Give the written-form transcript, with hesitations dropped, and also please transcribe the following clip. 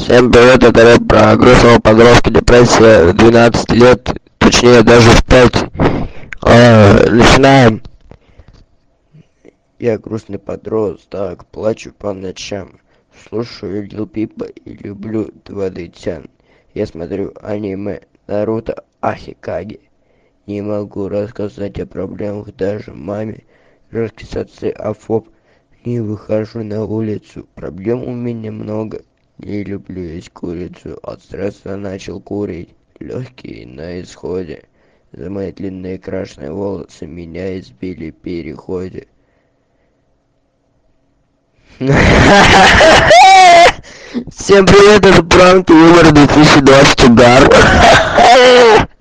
Всем привет, это рэп про грустного подростка, депрессия в 12 лет, точнее даже в 5. Начинаем. Я грустный подросток, плачу по ночам, слушаю Лил Пипа и люблю 2D-тян. Я смотрю аниме Наруто Ахикаги. Не могу рассказать о проблемах даже маме, раскисаться афоб. Не выхожу на улицу, проблем у меня много. Не люблю есть курицу, от стресса начал курить, легкие на исходе. За мои длинные крашеные волосы меня избили в переходе. Всем привет, это пранк юмор 2020 угар.